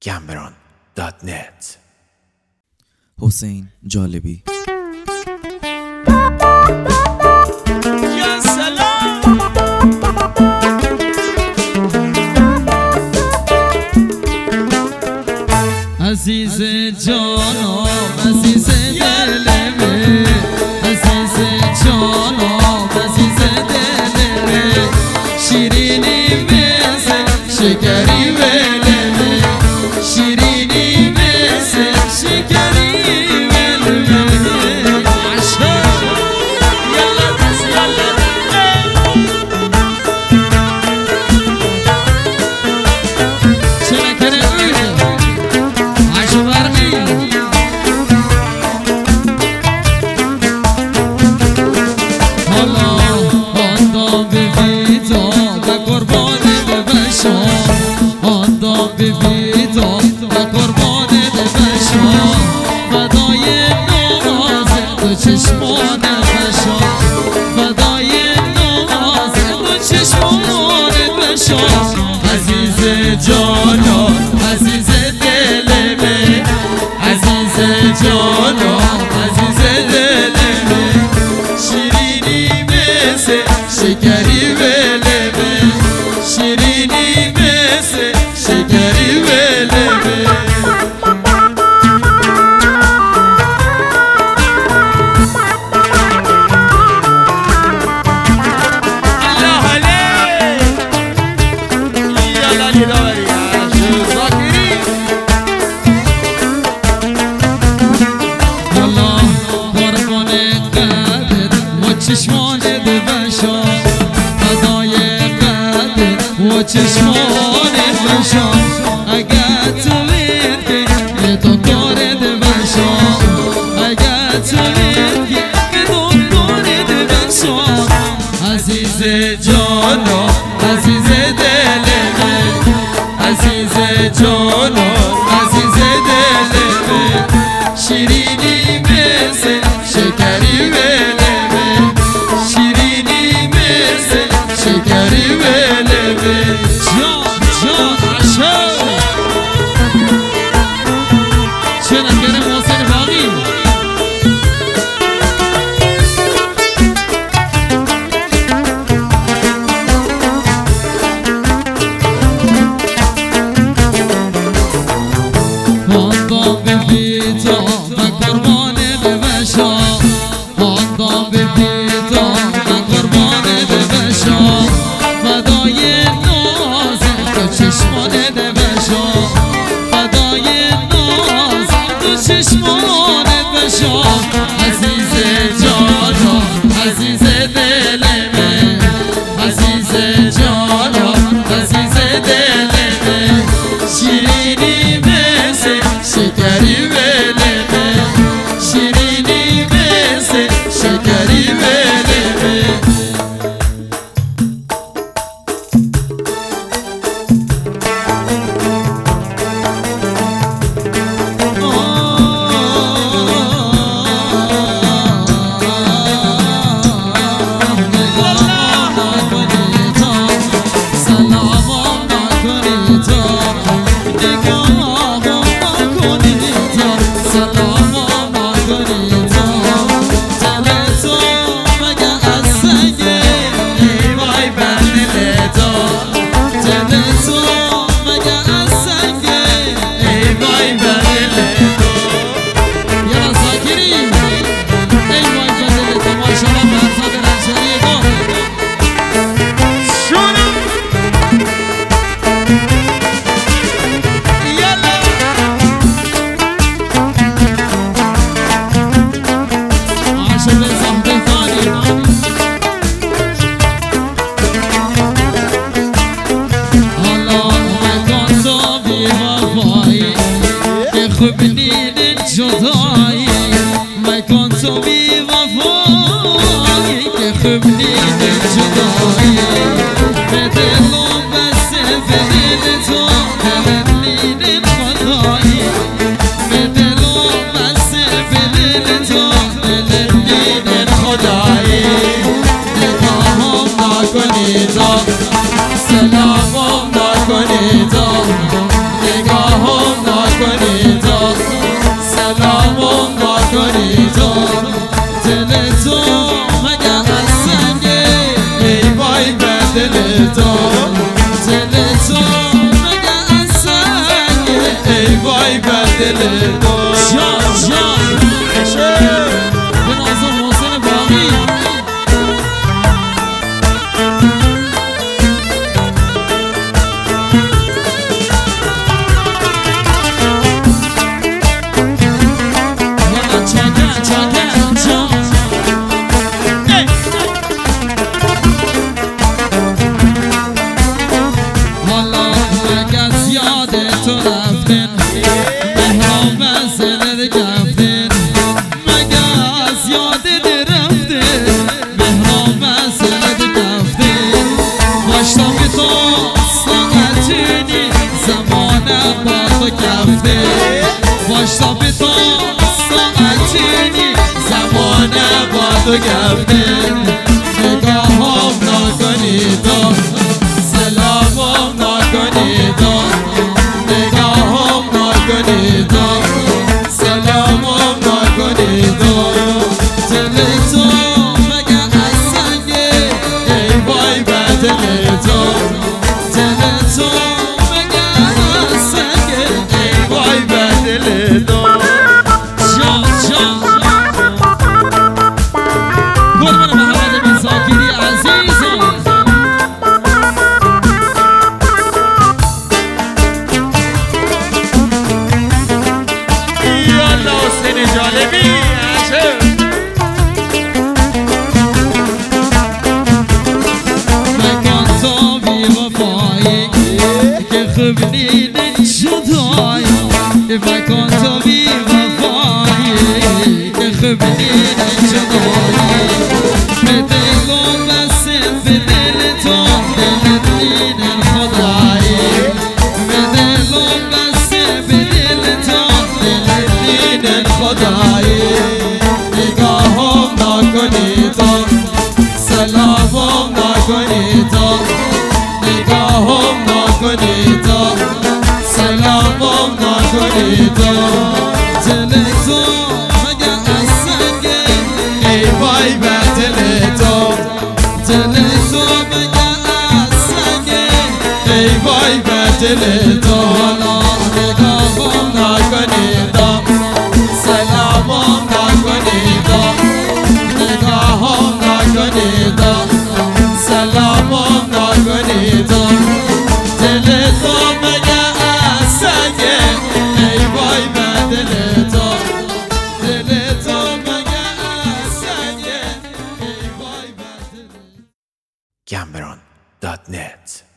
gambron.net. حسین جالبی. عزیز جانم عزیز دلمه، عزیز جانم عزیز دلمه، شیرینی مثل شکری ولمه، شیرینی مثل شکری ولمه. عزیز جانم عزیز دلمه، عزیز جانم عزیز دلمه، شیرینی مثل شکری ولمه، شیرینی مثل شکری ولمه. چشمانت بشم فدای قدت و چشمانت بشم، اگر تو میگی دکترت بشم، اگر تو میگی دکترت بشم. عزیز جانم عزیز دلمه، عزیز جانم عزیز دلمه، شیرینی مثل شکری ولمه، شکری ولمه. جان جان عشق چه نکره محسن باقی. خواندم به بیتا و قربانه ببشم، خواندم به بیتا و قربانه ببشم، فدای نازت و چشمانت بشم، فدای نازت و چشمانت بشم. عزیز جانم عزیز دلمه، عزیز جانم عزیز دلمه، شیرینی مثل شکری ولمه، شیرینی مثل شکری ولمه. خبنين جداي ما كنت بوفاي، خبنين جداي بدلو بس بدلتو دلنين خداي، بدلو بس بدلتو دلنين خداي. نگاهم نکنید سلامم نکنید، نگاهم وای بر دل تو جان جان به نازم حسین باقی باشتا به تو ساعتینی زمانه با تو گفتن نگاهم نکنی تو سلامم نکنی تو نگاهم نکنی تو سلامم نکنی تو دل تو مگه از سنگه ای وای بر دل تو دل تو مگه از سنگه ای وای بر دل تو جان جان قربان محمد بن ساکری عزیزم یالا حسین جالبی مکان تو بی وفایی که خوب نیدن جدایی مکان تو بی وفایی که خوب نیدن جدایی به دلم بسیم به دل تو دلت نیدن خدایی به دلم بسیم به دل تو دلت نیدن خدایی نگاهم نکنی تو سلامم نکنی تو نگاهم نکنی تو سلامم نکنی تو دل تو مگه از سنگه ای وای بر دل تو دل تو مگه از سنگه ای وای بر دل تو حالا نگاهم نکنی تو سلامم نکنی تو نگاهم نکنی تو سلامم نکنی تو دل تو مگه از سنگه ای وای بر دل تو دل تو مگه از سنگه ای وای بر دل Cameron.net